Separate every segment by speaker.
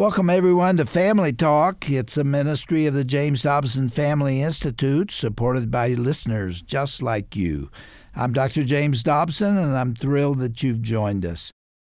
Speaker 1: Welcome, everyone, to Family Talk. It's a ministry of the James Dobson Family Institute, supported by listeners just like you. I'm Dr. James Dobson, and I'm thrilled that you've joined us.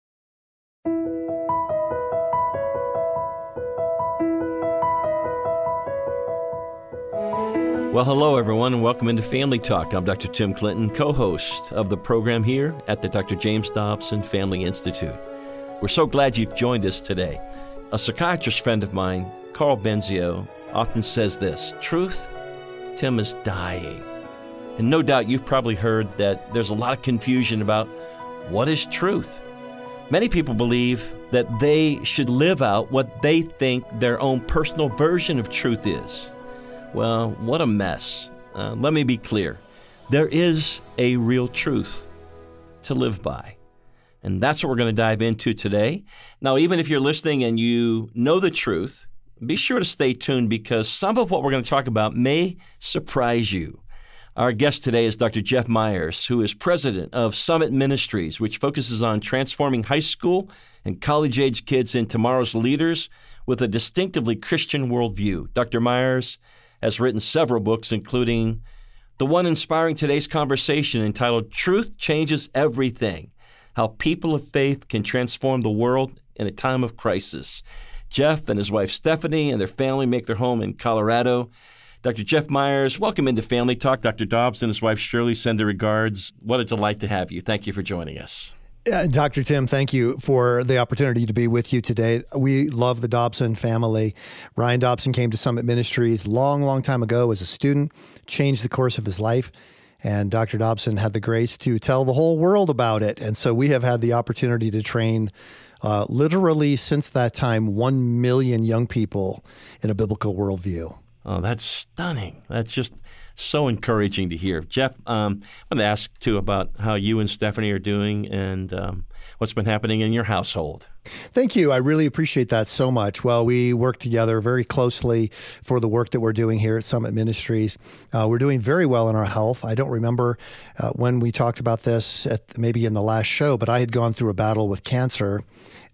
Speaker 2: Well, hello, everyone, and welcome into Family Talk. I'm Dr. Tim Clinton, co-host of the program here at the Dr. James Dobson Family Institute. We're so glad you've joined us today. A psychiatrist friend of mine, Carl Benzio, often says this: truth, Tim, is dying. And no doubt you've probably heard that there's a lot of confusion about what is truth. Many people believe that they should live out what they think their own personal version of truth is. Well, what a mess. Let me be clear. There is a real truth to live by. And that's what we're going to dive into today. Now, even if you're listening and you know the truth, be sure to stay tuned because some of what we're going to talk about may surprise you. Our guest today is Dr. Jeff Myers, who is president of Summit Ministries, which focuses on transforming high school and college-age kids into tomorrow's leaders with a distinctively Christian worldview. Dr. Myers has written several books, including the one inspiring today's conversation entitled Truth Changes Everything: How People of Faith Can Transform the World in a Time of Crisis. Jeff and his wife Stephanie and their family make their home in Colorado. Dr. Jeff Myers, welcome into Family Talk. Dr. Dobbs and his wife Shirley send their regards. What a delight to have you. Thank you for joining us.
Speaker 3: Dr. Tim, thank you for the opportunity to be with you today. We love the Dobson family. Ryan Dobson came to Summit Ministries long time ago as a student, changed the course of his life. And Dr. Dobson had the grace to tell the whole world about it. And so we have had the opportunity to train literally since that time 1 million young people in a biblical worldview.
Speaker 2: Oh, that's stunning. That's just so encouraging to hear. Jeff, I want to ask, too, about how you and Stephanie are doing and what's been happening in your household.
Speaker 3: Thank you. I really appreciate that so much. Well, we work together very closely for the work that we're doing here at Summit Ministries. We're doing very well in our health. I don't remember when we talked about this maybe in the last show, but I had gone through a battle with cancer.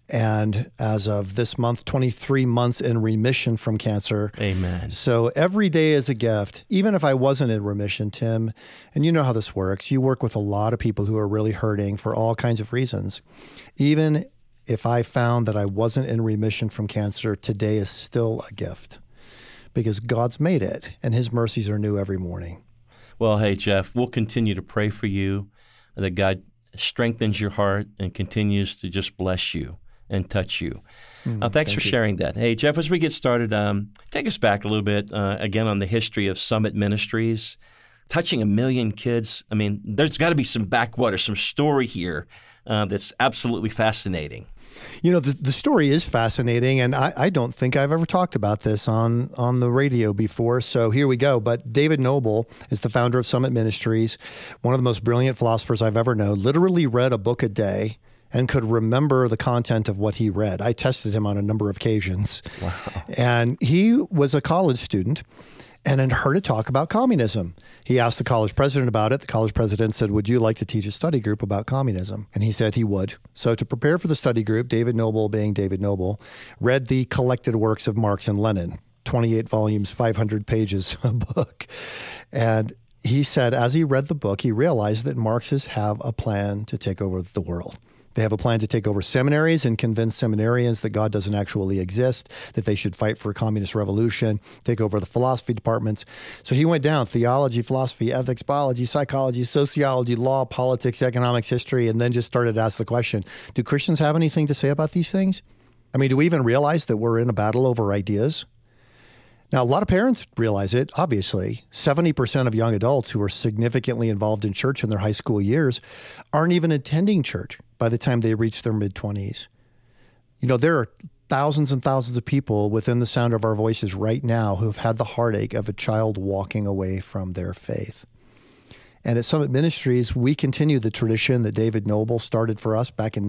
Speaker 3: And as of this month, 23 months in remission from cancer.
Speaker 2: Amen.
Speaker 3: So every day is a gift, even if I wasn't in remission, Tim. And you know how this works. You work with a lot of people who are really hurting for all kinds of reasons. Even if I found that I wasn't in remission from cancer, today is still a gift because God's made it and his mercies are new every morning.
Speaker 2: Well, hey, Jeff, we'll continue to pray for you, that God strengthens your heart and continues to just bless you and touch you. Thanks for sharing that. Hey, Jeff, as we get started, take us back a little bit, again, on the history of Summit Ministries. Touching 1 million kids, I mean, there's got to be some backwater, some story here that's absolutely fascinating.
Speaker 3: You know, the story is fascinating, and I don't think I've ever talked about this on the radio before, so here we go. But David Noble is the founder of Summit Ministries, one of the most brilliant philosophers I've ever known, literally read a book a day and could remember the content of what he read. I tested him on a number of occasions.
Speaker 2: Wow.
Speaker 3: And he was a college student and had heard a talk about communism. He asked the college president about it. The college president said, "Would you like to teach a study group about communism?" And he said he would. So to prepare for the study group, David Noble, being David Noble, read the collected works of Marx and Lenin, 28 volumes, 500 pages a book. And he said as he read the book, he realized that Marxists have a plan to take over the world. They have a plan to take over seminaries and convince seminarians that God doesn't actually exist, that they should fight for a communist revolution, take over the philosophy departments. So he went down theology, philosophy, ethics, biology, psychology, sociology, law, politics, economics, history, and then just started to ask the question, do Christians have anything to say about these things? I mean, do we even realize that we're in a battle over ideas? Now, a lot of parents realize it, obviously. 70% of young adults who are significantly involved in church in their high school years aren't even attending church by the time they reach their mid-20s. You know, there are thousands and thousands of people within the sound of our voices right now who have had the heartache of a child walking away from their faith. And at Summit Ministries, we continue the tradition that David Noble started for us back in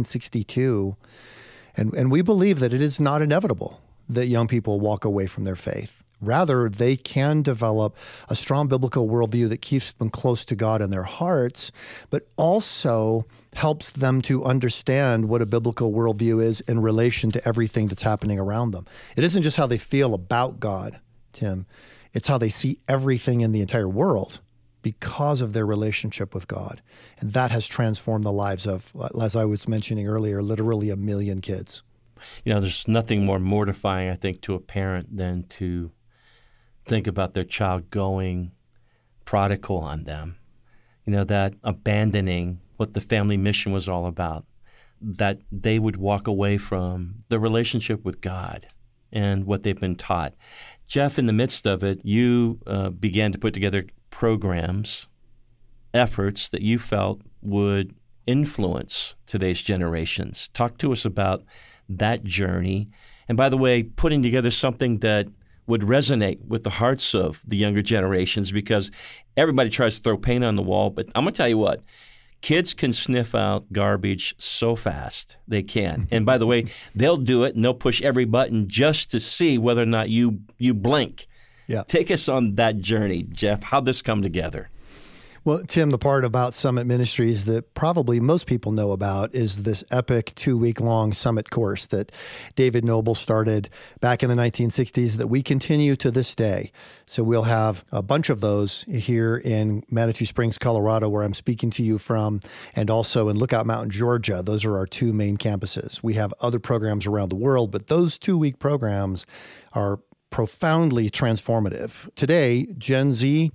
Speaker 3: 1962. And we believe that it is not inevitable that young people walk away from their faith. Rather, they can develop a strong biblical worldview that keeps them close to God in their hearts, but also helps them to understand what a biblical worldview is in relation to everything that's happening around them. It isn't just how they feel about God, Tim. It's how they see everything in the entire world because of their relationship with God. And that has transformed the lives of, as I was mentioning earlier, literally 1 million kids.
Speaker 2: There's nothing more mortifying, I think, to a parent than to think about their child going prodigal on them. That abandoning what the family mission was all about, that they would walk away from the relationship with God and what they've been taught. Jeff, in the midst of it, you began to put together programs, efforts that you felt would influence today's generations. Talk to us about that journey. And by the way, putting together something that would resonate with the hearts of the younger generations, because everybody tries to throw paint on the wall. But I'm going to tell you what, kids can sniff out garbage so fast. They can. And by the way, they'll do it and they'll push every button just to see whether or not you blink.
Speaker 3: Yeah.
Speaker 2: Take us on that journey, Jeff. How'd this come together?
Speaker 3: Well, Tim, the part about Summit Ministries that probably most people know about is this epic 2-week-long summit course that David Noble started back in the 1960s that we continue to this day. So we'll have a bunch of those here in Manitou Springs, Colorado, where I'm speaking to you from, and also in Lookout Mountain, Georgia. Those are our 2 main campuses. We have other programs around the world, but those 2-week programs are profoundly transformative. Today, Gen Z,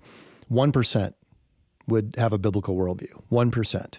Speaker 3: 1% would have a biblical worldview, 1%.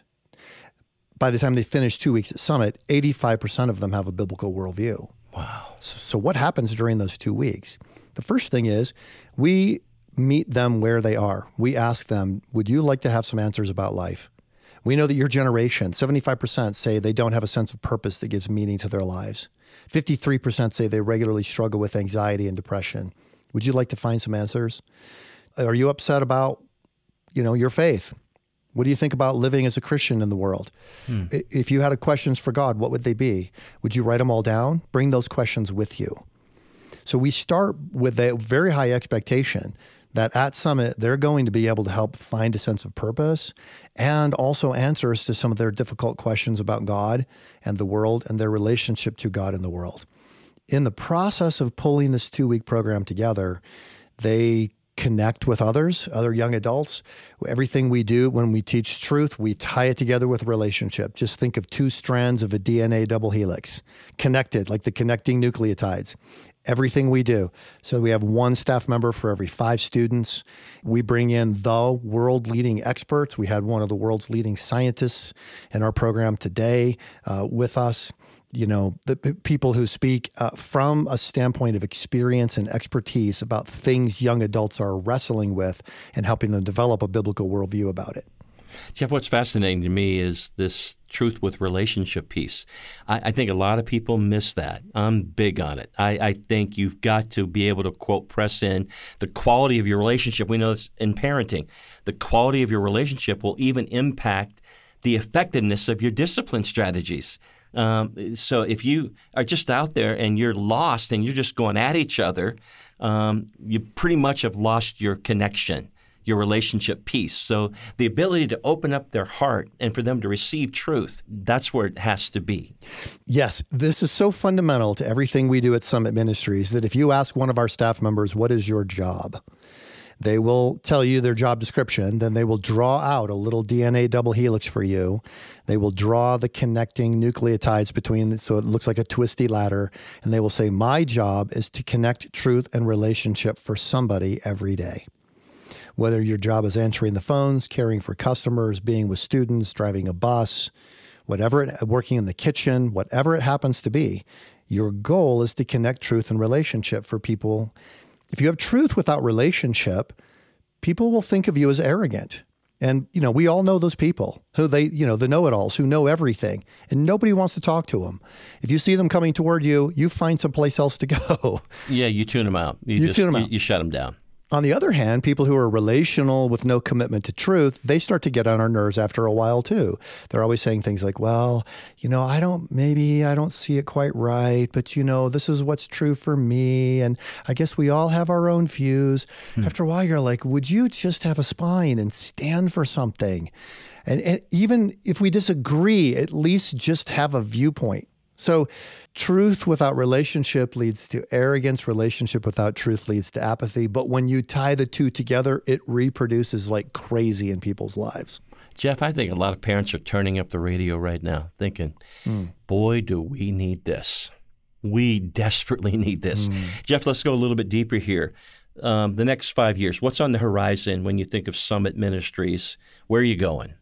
Speaker 3: By the time they finish 2 weeks at Summit, 85% of them have a biblical worldview.
Speaker 2: Wow.
Speaker 3: So what happens during those 2 weeks? The first thing is we meet them where they are. We ask them, would you like to have some answers about life? We know that your generation, 75% say they don't have a sense of purpose that gives meaning to their lives. 53% say they regularly struggle with anxiety and depression. Would you like to find some answers? Are you upset about your faith? What do you think about living as a Christian in the world? If you had questions for God, what would they be? Would you write them all down? Bring those questions with you. So we start with a very high expectation that at Summit, they're going to be able to help find a sense of purpose and also answers to some of their difficult questions about God and the world and their relationship to God and the world. In the process of pulling this 2-week program together, they connect with others, other young adults. Everything we do when we teach truth, we tie it together with relationship. Just think of 2 strands of a DNA double helix, connected like the connecting nucleotides. Everything we do. So we have 1 staff member for every 5 students. We bring in the world-leading experts. We had one of the world's leading scientists in our program today with us. The people who speak from a standpoint of experience and expertise about things young adults are wrestling with and helping them develop a biblical worldview about it.
Speaker 2: Jeff, what's fascinating to me is this truth with relationship piece. I think a lot of people miss that. I'm big on it. I think you've got to be able to, quote, press in the quality of your relationship. We know this in parenting. The quality of your relationship will even impact the effectiveness of your discipline strategies. So if you are just out there and you're lost and you're just going at each other, you pretty much have lost your connection, your relationship piece. So the ability to open up their heart and for them to receive truth, that's where it has to be.
Speaker 3: Yes, this is so fundamental to everything we do at Summit Ministries that if you ask one of our staff members, what is your job? They will tell you their job description, then they will draw out a little DNA double helix for you. They will draw the connecting nucleotides between, so it looks like a twisty ladder, and they will say, my job is to connect truth and relationship for somebody every day. Whether your job is answering the phones, caring for customers, being with students, driving a bus, working in the kitchen, whatever it happens to be, your goal is to connect truth and relationship for people. If you have truth without relationship, people will think of you as arrogant. And, we all know those people who the know-it-alls who know everything, and nobody wants to talk to them. If you see them coming toward you, you find someplace else to go.
Speaker 2: Yeah, you tune them out. You shut them down.
Speaker 3: On the other hand, people who are relational with no commitment to truth, they start to get on our nerves after a while too. They're always saying things like, well, I don't see it quite right, but this is what's true for me. And I guess we all have our own views. After a while, you're like, would you just have a spine and stand for something? And even if we disagree, at least just have a viewpoint. So truth without relationship leads to arrogance. Relationship without truth leads to apathy. But when you tie the two together, it reproduces like crazy in people's lives.
Speaker 2: Jeff, I think a lot of parents are turning up the radio right now thinking, boy, do we need this. We desperately need this. Jeff, let's go a little bit deeper here. The next 5 years, what's on the horizon when you think of Summit Ministries? Where are you going?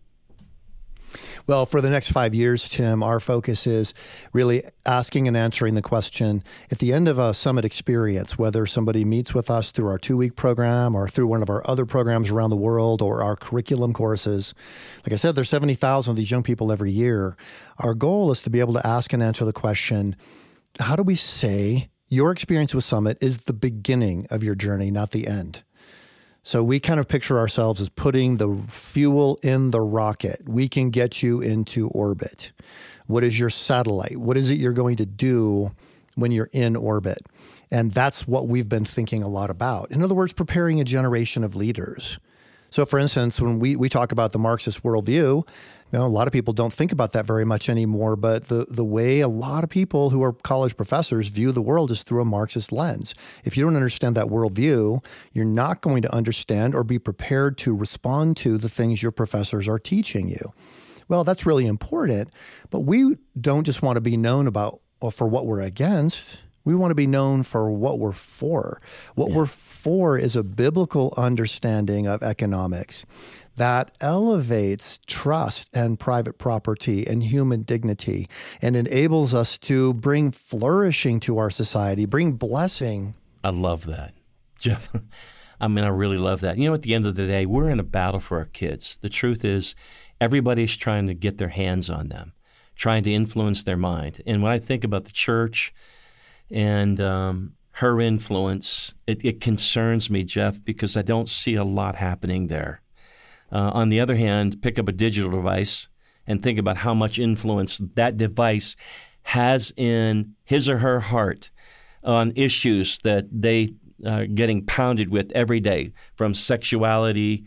Speaker 3: Well, for the next 5 years, Tim, our focus is really asking and answering the question at the end of a summit experience, whether somebody meets with us through our 2-week program or through one of our other programs around the world or our curriculum courses. Like I said, there's 70,000 of these young people every year. Our goal is to be able to ask and answer the question, how do we say your experience with Summit is the beginning of your journey, not the end? So we kind of picture ourselves as putting the fuel in the rocket. We can get you into orbit. What is your satellite? What is it you're going to do when you're in orbit? And that's what we've been thinking a lot about. In other words, preparing a generation of leaders. So for instance, when we talk about the Marxist worldview, a lot of people don't think about that very much anymore, but the way a lot of people who are college professors view the world is through a Marxist lens. If you don't understand that worldview, you're not going to understand or be prepared to respond to the things your professors are teaching you. Well, that's really important, but we don't just want to be known for what we're against. We want to be known for what we're for. What we're for is a biblical understanding of economics that elevates trust and private property and human dignity and enables us to bring flourishing to our society, bring blessing.
Speaker 2: I love that. Jeff, I really love that. At the end of the day, we're in a battle for our kids. The truth is, everybody's trying to get their hands on them, trying to influence their mind. And when I think about the church and her influence, it concerns me, Jeff, because I don't see a lot happening there. On the other hand, pick up a digital device and think about how much influence that device has in his or her heart on issues that they are getting pounded with every day, from sexuality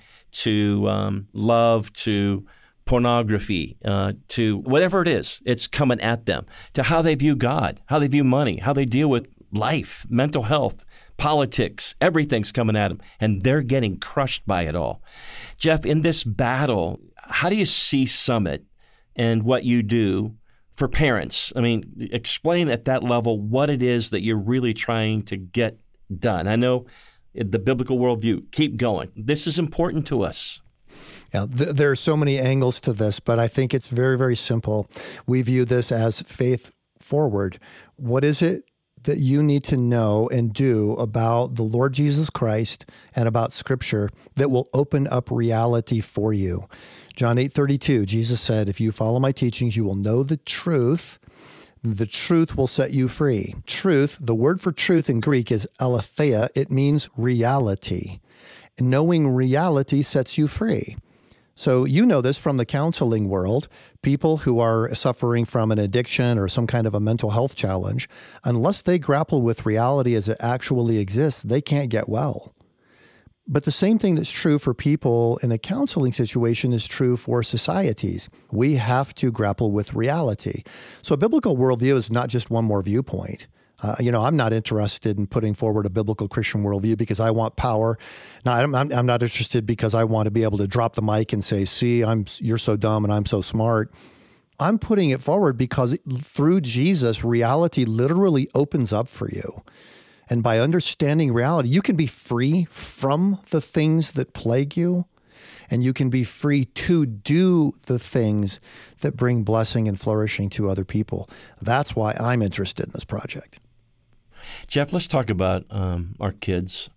Speaker 2: to love to pornography to whatever it is. It's coming at them, to how they view God, how they view money, how they deal with life, mental health, politics, everything's coming at them, and they're getting crushed by it all. Jeff, in this battle, how do you see Summit and what you do for parents? Explain at that level what it is that you're really trying to get done. I know the biblical worldview, keep going. This is important to us.
Speaker 3: Yeah, there are so many angles to this, but I think it's very, very simple. We view this as faith forward. What is it that you need to know and do about the Lord Jesus Christ and about Scripture that will open up reality for you? John 8:32, Jesus said, if you follow my teachings, you will know the truth. The truth will set you free. Truth, the word for truth in Greek is aletheia. It means reality. And knowing reality sets you free. So you know this from the counseling world. People who are suffering from an addiction or some kind of a mental health challenge, unless they grapple with reality as it actually exists, they can't get well. But the same thing that's true for people in a counseling situation is true for societies. We have to grapple with reality. So a biblical worldview is not just one more viewpoint. I'm not interested in putting forward a biblical Christian worldview because I want power. No, I'm not interested because I want to be able to drop the mic and say, see, you're so dumb and I'm so smart. I'm putting it forward because through Jesus, reality literally opens up for you. And by understanding reality, you can be free from the things that plague you, and you can be free to do the things that bring blessing and flourishing to other people. That's why I'm interested in this project.
Speaker 2: Jeff, let's talk about our kids.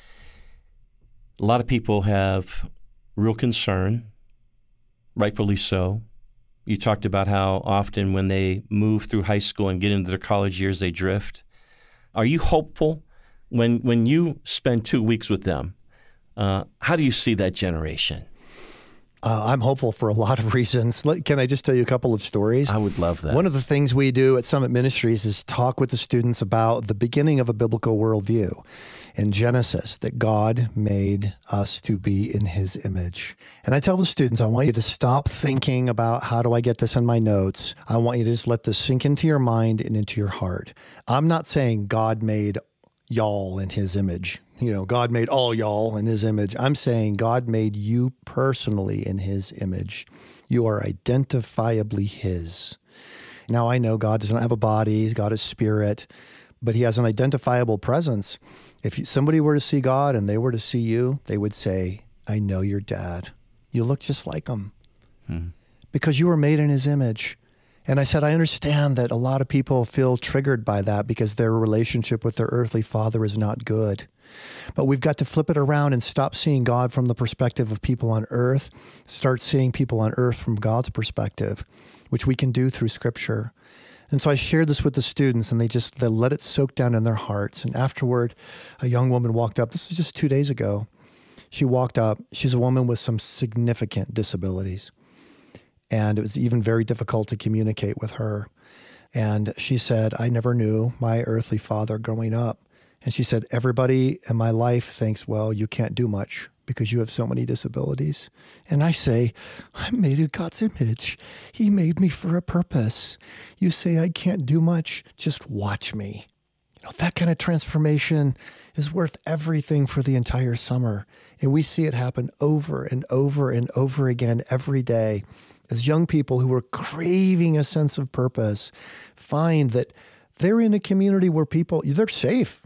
Speaker 2: A lot of people have real concern, rightfully so. You talked about how often when they move through high school and get into their college years, they drift. Are you hopeful when you spend 2 weeks with them How do you see that generation?
Speaker 3: I'm hopeful for a lot of reasons. Can I just tell you a couple of stories?
Speaker 2: I would love that.
Speaker 3: One of the things we do at Summit Ministries is talk with the students about the beginning of a biblical worldview in Genesis, that God made us to be in his image. And I tell the students, I want you to stop thinking about how do I get this in my notes. I want you to just let this sink into your mind and into your heart. I'm not saying God made y'all in his image. God made all y'all in his image. I'm saying God made you personally in his image. You are identifiably his. Now, I know God doesn't have a body. God is spirit, but he has an identifiable presence. If somebody were to see God and they were to see you, they would say, I know your dad. You look just like him because you were made in his image. And I said, I understand that a lot of people feel triggered by that because their relationship with their earthly father is not good. But we've got to flip it around and stop seeing God from the perspective of people on earth, start seeing people on earth from God's perspective, which we can do through Scripture. And so I shared this with the students, and they let it soak down in their hearts. And afterward, a young woman walked up. This was just 2 days ago. She walked up. She's a woman with some significant disabilities. And it was even very difficult to communicate with her. And she said, I never knew my earthly father growing up. And she said, everybody in my life thinks, well, you can't do much because you have so many disabilities. And I say, I'm made in God's image. He made me for a purpose. You say I can't do much, just watch me. That kind of transformation is worth everything for the entire summer. And we see it happen over and over and over again every day as young people who are craving a sense of purpose find that they're in a community where they're safe.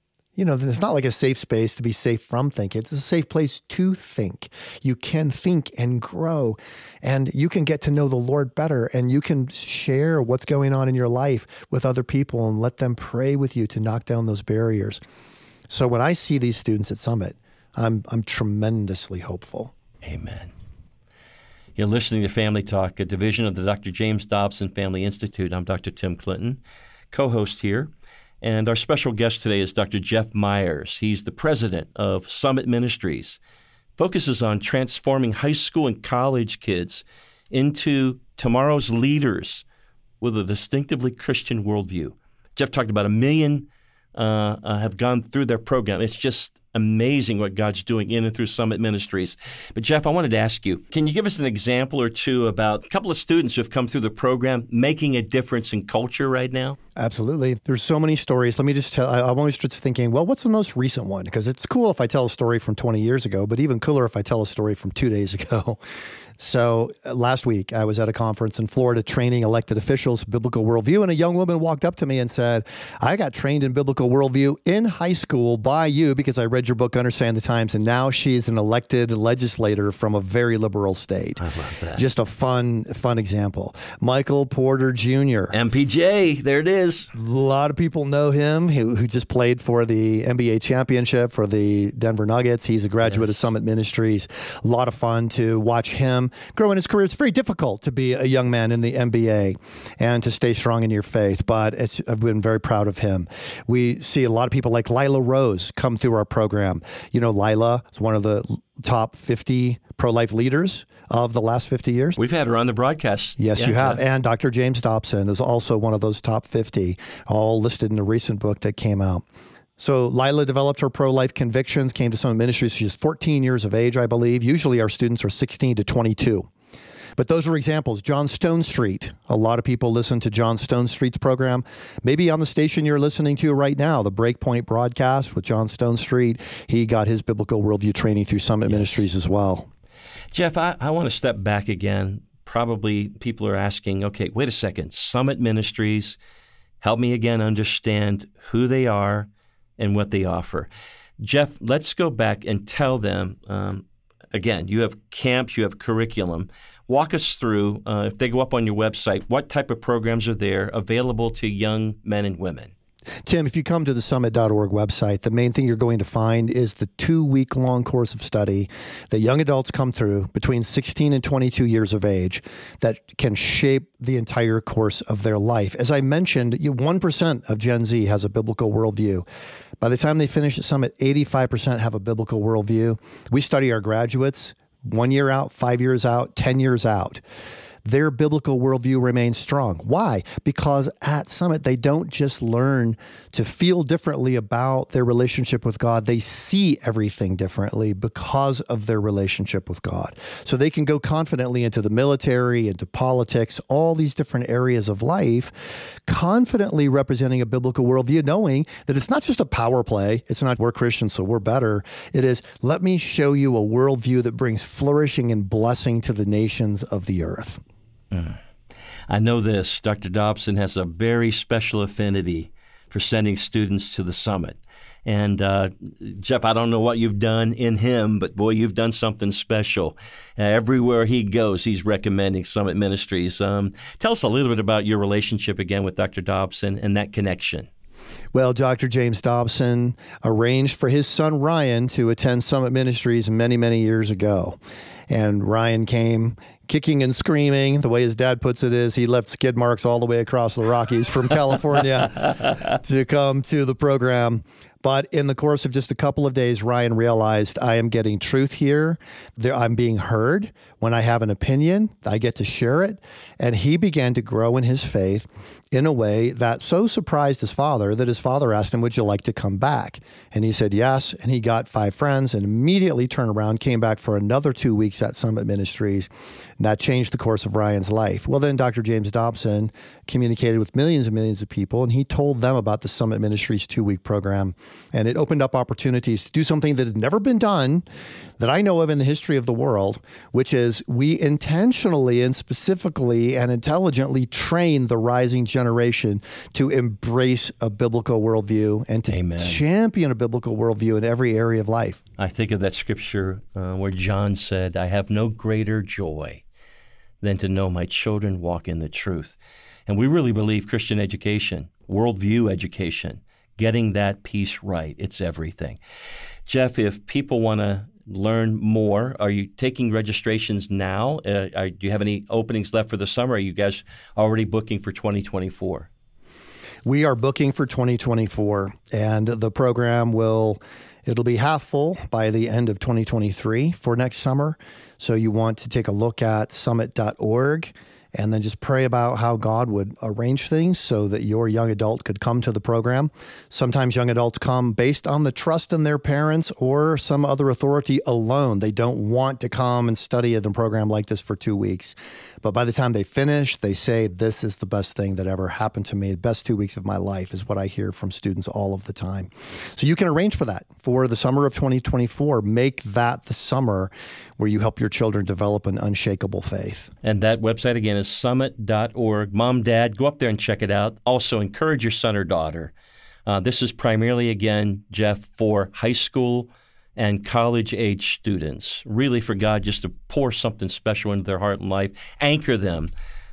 Speaker 3: It's not like a safe space to be safe from thinking. It's a safe place to think. You can think and grow, and you can get to know the Lord better, and you can share what's going on in your life with other people and let them pray with you to knock down those barriers. So when I see these students at Summit, I'm tremendously hopeful.
Speaker 2: Amen. You're listening to Family Talk, a division of the Dr. James Dobson Family Institute. I'm Dr. Tim Clinton, co-host here. And our special guest today is Dr. Jeff Myers. He's the president of Summit Ministries, focuses on transforming high school and college kids into tomorrow's leaders with a distinctively Christian worldview. Jeff talked about 1 million have gone through their program. It's just amazing what God's doing in and through Summit Ministries. But Jeff, I wanted to ask you, can you give us an example or two about a couple of students who have come through the program making a difference in culture right now?
Speaker 3: Absolutely. There's so many stories. Let me just tell, I'm always just thinking, well, what's the most recent one? Because it's cool if I tell a story from 20 years ago, but even cooler if I tell a story from 2 days ago. So last week, I was at a conference in Florida training elected officials, biblical worldview, and a young woman walked up to me and said, I got trained in biblical worldview in high school by you because I read your book, Understand the Times, and now she's an elected legislator from a very liberal state.
Speaker 2: I love that.
Speaker 3: Just a fun example. Michael Porter Jr.
Speaker 2: MPJ, there it is.
Speaker 3: A lot of people know him, who just played for the NBA championship for the Denver Nuggets. He's a graduate of Summit Ministries. A lot of fun to watch him grow in his career. It's very difficult to be a young man in the NBA and to stay strong in your faith, but I've been very proud of him. We see a lot of people like Lila Rose come through our program. Lila is one of the top 50 pro-life leaders of the last 50 years.
Speaker 2: We've had her on the broadcast.
Speaker 3: Yes, you have. And Dr. James Dobson is also one of those top 50, all listed in a recent book that came out. So Lila developed her pro-life convictions, came to Summit Ministries. She's 14 years of age, I believe. Usually our students are 16 to 22. But those are examples. John Stone Street. A lot of people listen to John Stone Street's program. Maybe on the station you're listening to right now, the Breakpoint broadcast with John Stone Street. He got his biblical worldview training through Summit Ministries as well.
Speaker 2: Jeff, I want to step back again. Probably people are asking, okay, wait a second. Summit Ministries, help me again understand who they are and what they offer. Jeff, let's go back and tell them, again, you have camps, you have curriculum. Walk us through, if they go up on your website, what type of programs are there available to young men and women?
Speaker 3: Tim, if you come to the summit.org website, the main thing you're going to find is the 2-week-long course of study that young adults come through between 16 and 22 years of age that can shape the entire course of their life. As I mentioned, 1% of Gen Z has a biblical worldview. By the time they finish at Summit, 85% have a biblical worldview. We study our graduates 1 year out, 5 years out, 10 years out. Their biblical worldview remains strong. Why? Because at Summit, they don't just learn to feel differently about their relationship with God. They see everything differently because of their relationship with God. So they can go confidently into the military, into politics, all these different areas of life, confidently representing a biblical worldview, knowing that it's not just a power play. It's not, we're Christians, so we're better. It is, let me show you a worldview that brings flourishing and blessing to the nations of the earth.
Speaker 2: I know this. Dr. Dobson has a very special affinity for sending students to the Summit. And Jeff, I don't know what you've done in him, but boy, you've done something special. Everywhere he goes, he's recommending Summit Ministries. Tell us a little bit about your relationship again with Dr. Dobson and that connection.
Speaker 3: Well, Dr. James Dobson arranged for his son Ryan to attend Summit Ministries many, many years ago. And Ryan came kicking and screaming. The way his dad puts it is he left skid marks all the way across the Rockies from California to come to the program. But in the course of just a couple of days, Ryan realized I am getting truth here. I'm being heard. When I have an opinion, I get to share it. And he began to grow in his faith in a way that so surprised his father that his father asked him, would you like to come back? And he said yes. And he got 5 friends and immediately turned around, came back for another 2 weeks at Summit Ministries. And that changed the course of Ryan's life. Well, then Dr. James Dobson communicated with millions and millions of people, and he told them about the Summit Ministries 2-week program. And it opened up opportunities to do something that had never been done that I know of in the history of the world, which is we intentionally and specifically and intelligently train the rising generation to embrace a biblical worldview and to champion a biblical worldview in every area of life.
Speaker 2: I think of that scripture where John said, I have no greater joy than to know my children walk in the truth. And we really believe Christian education, worldview education, getting that piece right, it's everything. Jeff, if people want to learn more, are you taking registrations now? Do you have any openings left for the summer? Are you guys already booking for 2024?
Speaker 3: We are booking for 2024, and the program it'll be half full by the end of 2023 for next summer. So you want to take a look at summit.org and then just pray about how God would arrange things so that your young adult could come to the program. Sometimes young adults come based on the trust in their parents or some other authority alone. They don't want to come and study in a program like this for 2 weeks. But by the time they finish, they say, this is the best thing that ever happened to me. The best 2 weeks of my life is what I hear from students all of the time. So you can arrange for that for the summer of 2024. Make that the summer where you help your children develop an unshakable faith.
Speaker 2: And that website again is summit.org. Mom, Dad, go up there and check it out. Also, encourage your son or daughter. This is primarily, again, Jeff, for high school and college-age students, really for God just to pour something special into their heart and life, anchor them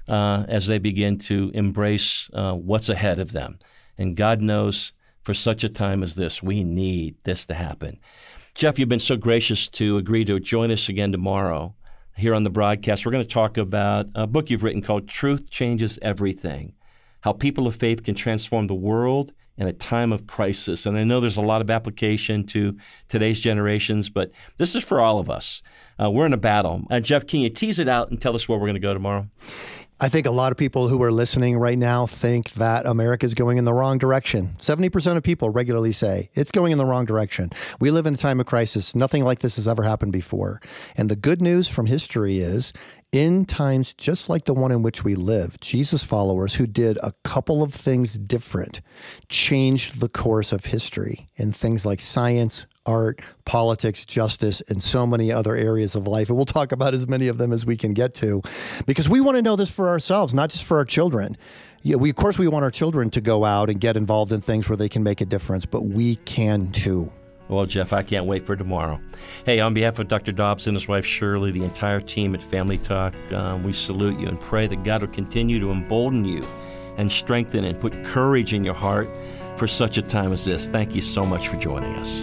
Speaker 2: as they begin to embrace what's ahead of them. And God knows for such a time as this, we need this to happen. Jeff, you've been so gracious to agree to join us again tomorrow here on the broadcast. We're going to talk about a book you've written called Truth Changes Everything, How People of Faith Can Transform the World in a Time of Crisis. And I know there's a lot of application to today's generations, but this is for all of us. We're in a battle. Jeff, can you tease it out and tell us where we're going to go tomorrow?
Speaker 3: I think a lot of people who are listening right now think that America is going in the wrong direction. 70% of people regularly say it's going in the wrong direction. We live in a time of crisis. Nothing like this has ever happened before. And the good news from history is, in times just like the one in which we live, Jesus followers who did a couple of things different changed the course of history in things like science, art, politics, justice, and so many other areas of life. And we'll talk about as many of them as we can get to, because we want to know this for ourselves, not just for our children. Yeah, of course, we want our children to go out and get involved in things where they can make a difference, but we can too.
Speaker 2: Well, Jeff, I can't wait for tomorrow. Hey, on behalf of Dr. Dobson, his wife Shirley, the entire team at Family Talk, we salute you and pray that God will continue to embolden you and strengthen and put courage in your heart for such a time as this. Thank you so much for joining us.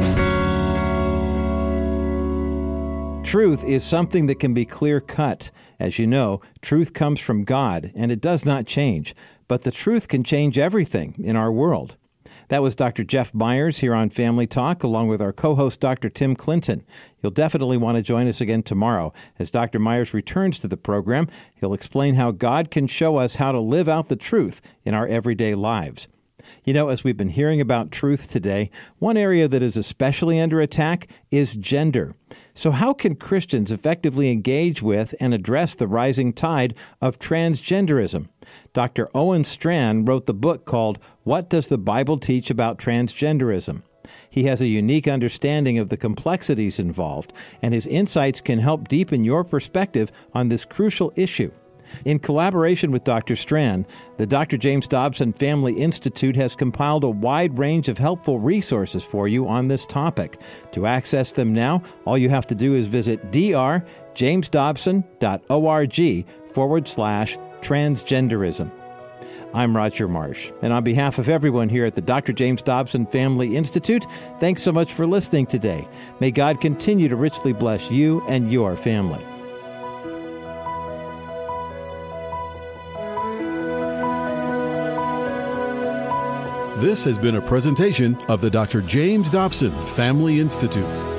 Speaker 4: Truth is something that can be clear-cut. As you know, truth comes from God, and it does not change. But the truth can change everything in our world. That was Dr. Jeff Myers here on Family Talk, along with our co-host, Dr. Tim Clinton. You'll definitely want to join us again tomorrow. As Dr. Myers returns to the program, he'll explain how God can show us how to live out the truth in our everyday lives. You know, as we've been hearing about truth today, one area that is especially under attack is gender. So how can Christians effectively engage with and address the rising tide of transgenderism? Dr. Owen Strachan wrote the book called What Does the Bible Teach About Transgenderism? He has a unique understanding of the complexities involved, and his insights can help deepen your perspective on this crucial issue. In collaboration with Dr. Strachan, the Dr. James Dobson Family Institute has compiled a wide range of helpful resources for you on this topic. To access them now, all you have to do is visit drjamesdobson.org/transgenderism. I'm Roger Marsh, and on behalf of everyone here at the Dr. James Dobson Family Institute, thanks so much for listening today. May God continue to richly bless you and your family.
Speaker 5: This has been a presentation of the Dr. James Dobson Family Institute.